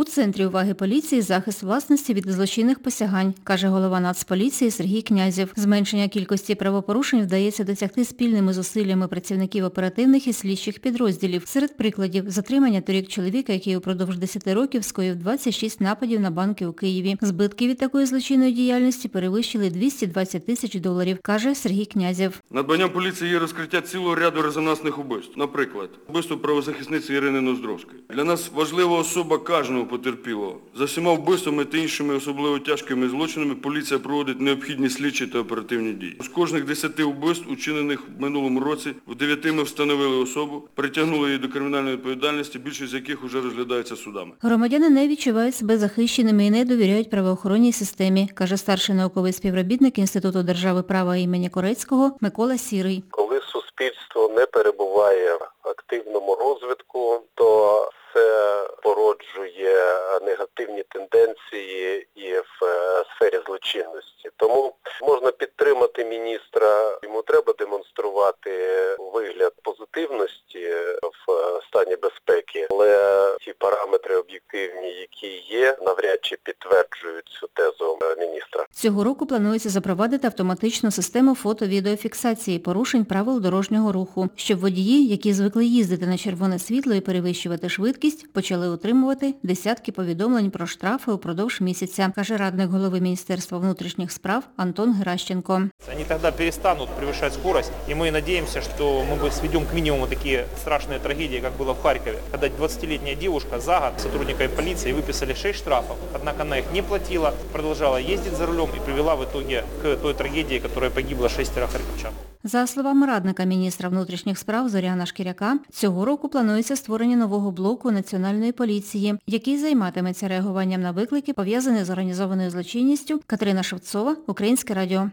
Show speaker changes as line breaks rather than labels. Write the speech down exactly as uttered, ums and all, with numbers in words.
У центрі уваги поліції захист власності від злочинних посягань, каже голова Нацполіції Сергій Князєв. Зменшення кількості правопорушень вдається досягти спільними зусиллями працівників оперативних і слідчих підрозділів. Серед прикладів – затримання торік чоловіка, який упродовж десяти років скоїв двадцять шість нападів на банки у Києві. Збитки від такої злочинної діяльності перевищили двісті двадцять тисяч доларів, каже Сергій Князєв.
Надбанням поліції є розкриття цілого ряду резонансних убивств. Наприклад, вбивство правозахисниці Ірини Ноздровської. Для нас важлива особа кожного потерпілого. За всіма вбивствами та іншими особливо тяжкими злочинами поліція проводить необхідні слідчі та оперативні дії. З кожних десяти вбивств, учинених в минулому році, в дев'яти ми встановили особу, притягнули її до кримінальної відповідальності, більшість з яких вже розглядається судами.
Громадяни не відчувають себе захищеними і не довіряють правоохоронній системі, каже старший науковий співробітник Інституту держави права імені Корецького Микола Сірий.
Коли суспільство не перебуває в активному розвитку, то це породжує негативні тенденції і в сфері злочинності. Тому можна підтримати міністра, йому треба демонструвати вигляд позитивності в стані безпеки, але ті параметри об'єктивні, які є, навряд чи підтверджують цю тезу міністра.
Цього року планується запровадити автоматичну систему фото-відеофіксації порушень правил дорожнього руху, щоб водії, які звикли їздити на червоне світло і перевищувати швидкість, почали отримувати десятки повідомлень про штрафи упродовж місяця, каже радник голови Міністерства внутрішніх справ Антон Геращенко.
Они тогда перестанут превышать скорость, и мы надеемся, что мы сведем к минимуму такие страшные трагедии, как было в Харькове, когда двадцатилетняя девушка за год сотрудниками полиции выписали шесть штрафов, однако она их не платила, продолжала ездить за рулем и привела в итоге к той трагедии, которой погибло шестеро харьковчан.
За словами радника міністра внутрішніх справ Зоряна Шкіряка, цього року планується створення нового блоку Національної поліції, який займатиметься реагуванням на виклики, пов'язані з організованою злочинністю. Катерина Шевцова, Українське радіо.